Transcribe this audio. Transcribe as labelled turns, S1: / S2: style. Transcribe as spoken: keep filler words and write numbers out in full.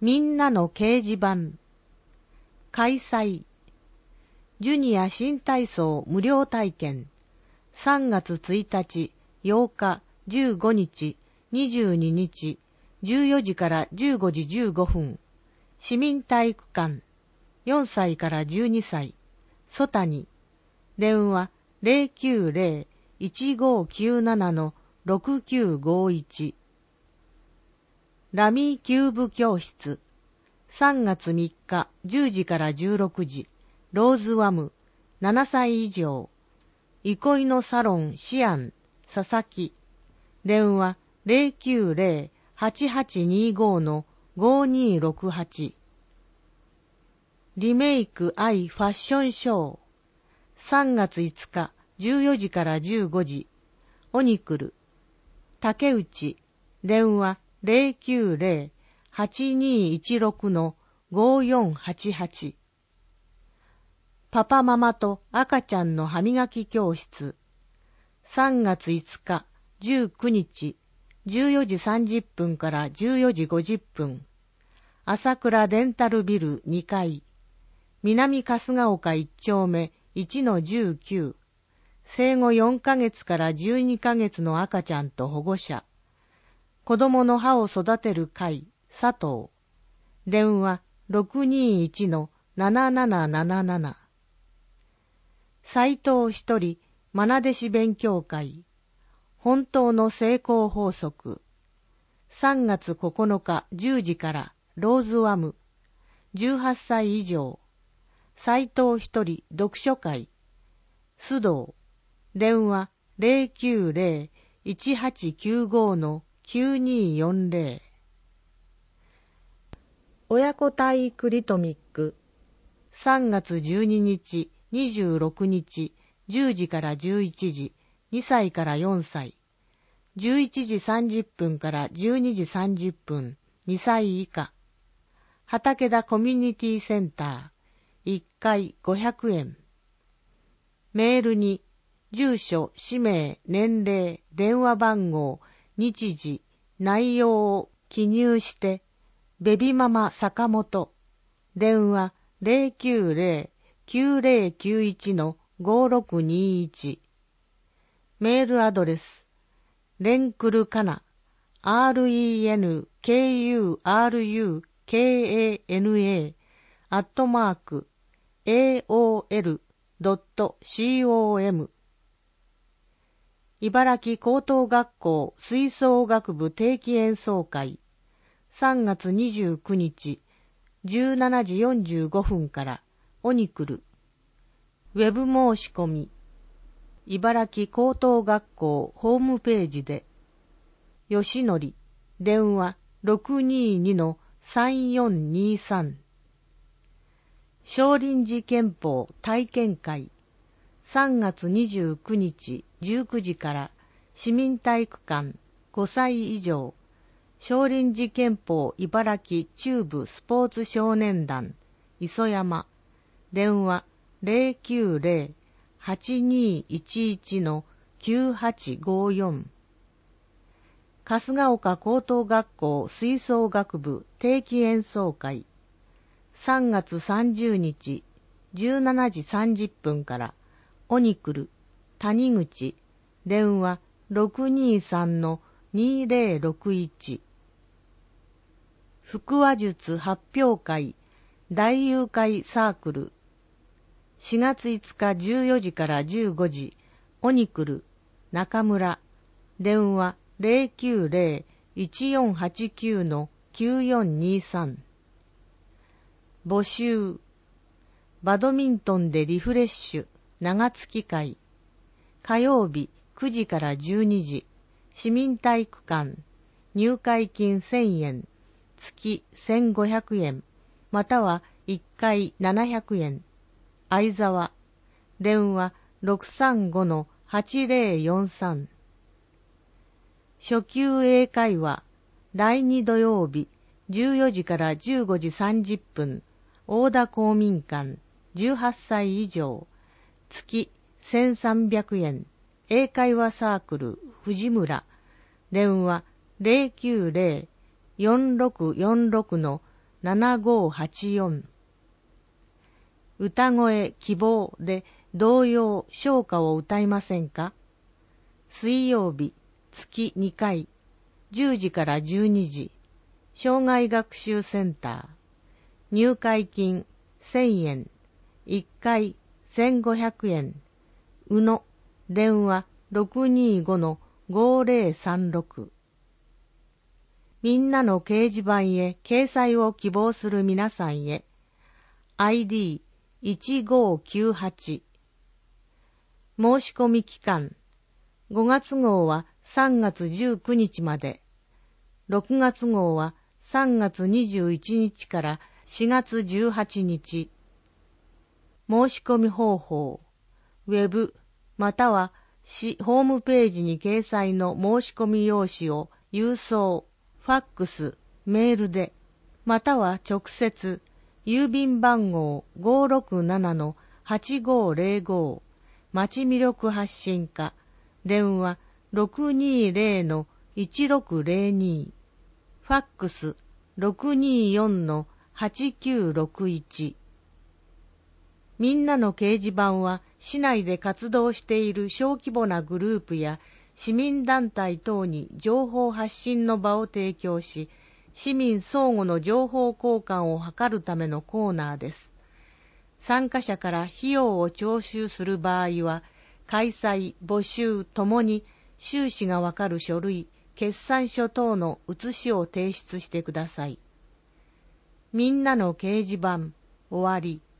S1: みんなの掲示板。開催。ジュニア新体操無料体験。さんがつついたち、ようか、じゅうごにち、にじゅうににち、じゅうよじからじゅうごじじゅうごふん。市民体育館。よんさいからじゅうにさい。曽谷。電話 ゼロきゅうゼロ いちごきゅうなな ろくきゅうごいち。ラミーキューブ教室。さんがつみっかじゅうじからじゅうろくじ。ローズワム。ななさい以上。憩いのサロンシアン。佐々木。電話 ゼロきゅうゼロ はちはちにご ごにろくはち。リメイクアイファッションショー。さんがついつかじゅうよじからじゅうごじ。オニクル。竹内。電話 ゼロきゅうゼロ はちにいちろく ごよんはちはち。パパママと赤ちゃんの歯磨き教室。さんがついつかじゅうくにちじゅうよじさんじゅっぷんからじゅうよじごじゅっぷん。朝倉デンタルビルにかい。南春日丘いっちょうめ いちのじゅうきゅう。生後よんかげつからじゅうにかげつの赤ちゃんと保護者。子供の歯を育てる会、佐藤。電話 ろくにいちのなななななななな。斉藤ひとり、まな弟子勉強会。本当の成功法則。さんがつここのかじゅうじからローズワム。じゅうはっさい以上。斉藤ひとり読書会。須藤。電話 ゼロきゅうゼロ いちはちきゅうご きゅうによんゼロ。親子体育リトミック。さんがつじゅうににち、にじゅうろくにち、じゅうじからじゅういちじ、にさいからよんさい。じゅういちじさんじゅっぷんからじゅうにじさんじゅっぷん、にさい以下。畠田コミュニティセンター、いっかいごひゃくえん。メールに、住所、氏名、年齢、電話番号、日時、内容を記入して、ベビママ坂本、電話 ゼロきゅうゼロ きゅうゼロきゅういち ごろくにいち。メールアドレス、レンクルカナ、アールイーエヌケーユーアールユーケーエーエヌエー、アットマーク、エーオーエルドットコム。茨城高等学校吹奏楽部定期演奏会。さんがつにじゅうくにち、じゅうしちじよんじゅうごふんからオニクル。ウェブ申し込み。茨城高等学校ホームページで。吉典。電話 ろくににのさんよんにさん。少林寺拳法体験会。さんがつにじゅうくにちじゅうくじから市民体育館ごさい以上。少林寺拳法茨城中部スポーツ少年団磯山。電話 ゼロきゅうゼロ はちにいちいち きゅうはちごよん。春日丘高等学校吹奏楽部定期演奏会。さんがつさんじゅうにちじゅうしちじさんじゅっぷんからオニクル谷口。電話 ろくにさんのにゼロろくいち。腹話術発表会大友会サークル。しがついつかじゅうよじからじゅうごじ。オニクル中村。電話 ゼロきゅうゼロ いちよんはちきゅう きゅうよんにさん。募集。バドミントンでリフレッシュ長月会。火曜日くじからじゅうにじ。市民体育館。入会金せんえん。月せんごひゃくえん。またはいっかいななひゃくえん。相沢。電話 ろくさんごのはちゼロよんさん。初級英会話。だいに土曜日じゅうよじからじゅうごじさんじゅっぷん。大田公民館じゅうはっさい以上。月せんさんびゃくえん。英会話サークル藤村。電話 ゼロきゅうゼロ よんろくよんろくのななごーはちよん。歌声希望で童謡唱歌を歌いませんか？水曜日、月にかい、じゅうじからじゅうにじ、障害学習センター。入会金せんえん、いっかいせんごひゃくえん。うの、電話 ろくにーごのごーぜろさんろく。みんなの掲示板へ掲載を希望する皆さんへ、アイディーいちごーきゅうはち。申し込み期間、ごがつ号はさんがつじゅうくにちまで、ろくがつ号はさんがつにじゅういちにちからしがつじゅうはちにち。申し込み方法、ウェブまたは市ホームページに掲載の申し込み用紙を郵送、ファックス、メールで、または直接、郵便番号 ごーろくななのはちごーぜろごー、町魅力発信課、電話 ろくにーぜろのいちろくぜろに、ファックス ろくにーよんのはちきゅうろくいち。みんなの掲示板は市内で活動している小規模なグループや市民団体等に情報発信の場を提供し、市民相互の情報交換を図るためのコーナーです。参加者から費用を徴収する場合は、開催、募集ともに収支がわかる書類、決算書等の写しを提出してください。みんなの掲示板、終わり。